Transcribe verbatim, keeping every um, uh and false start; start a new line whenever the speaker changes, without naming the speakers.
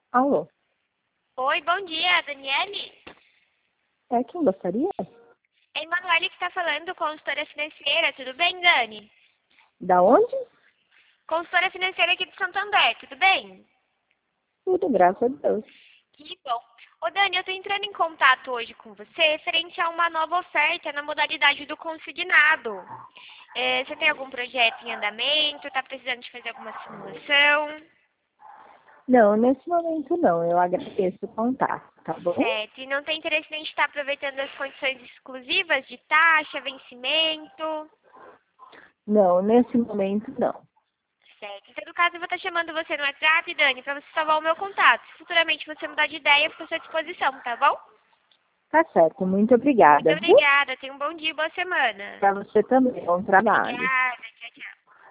Alô,
Oi, bom dia, Daniele.
é quem gostaria?
É Emanuele que está falando, consultora financeira. Tudo bem, Dani?
Da onde?
Consultora financeira aqui de Santander, tudo bem?
Tudo, graças a Deus.
Que bom. Ô, Dani, eu estou entrando em contato hoje com você referente a uma nova oferta na modalidade do consignado. É, você tem algum projeto em andamento? Está precisando de fazer alguma simulação?
Não, nesse momento não. Eu agradeço o contato, tá bom?
Certo. E não tem interesse em estar aproveitando as condições exclusivas de taxa, vencimento?
Não, nesse momento não.
Certo. Em todo caso, eu vou estar chamando você no WhatsApp, Dani, para você salvar o meu contato. Se futuramente você mudar de ideia, eu fico à sua disposição, tá bom?
Tá certo, muito
Muito
obrigada, viu?
obrigada. Tenha um bom dia e boa semana.
Pra você também, bom trabalho.
Obrigada. Tchau, tchau.